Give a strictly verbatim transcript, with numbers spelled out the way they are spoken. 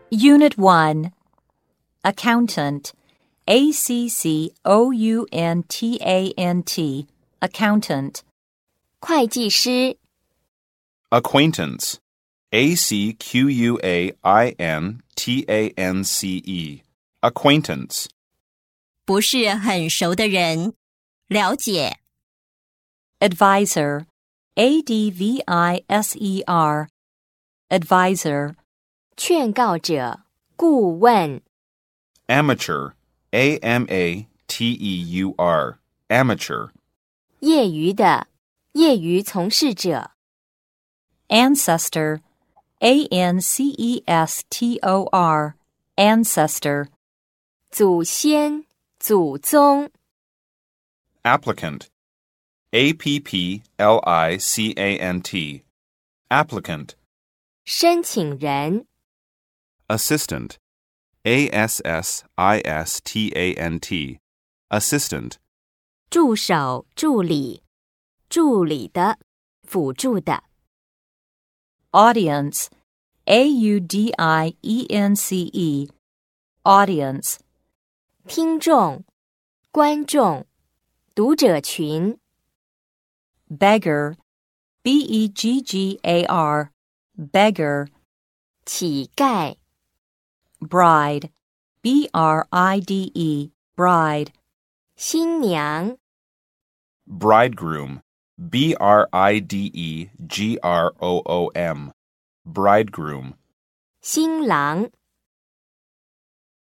Unit one, Accountant, A C C O U N T A N T, Accountant. 会计师 Acquaintance, A C Q U A I N T A N C E, Acquaintance. 不是很熟的人，了解 Advisor, A D V I S E R, Advisor. 劝告者、顾问 Amateur, A M A T E U R, Amateur. 业余的、业余从事者 Ancestor, A N C E S T O R, Ancestor. 祖先、祖宗 Applicant, A P P L I C A N T, Applicant. 申请人 Assistant, A S S I S T A N T, Assistant. 助手、助理助理的、辅助的 Audience, A U D I E N C E, Audience. 听众、观众、读者群 Beggar, B E G G A R, Beggar. 乞丐 Bride, B R I D E, Bride. 新娘 Bridegroom, B R I D E G R O O M, Bridegroom. 新郎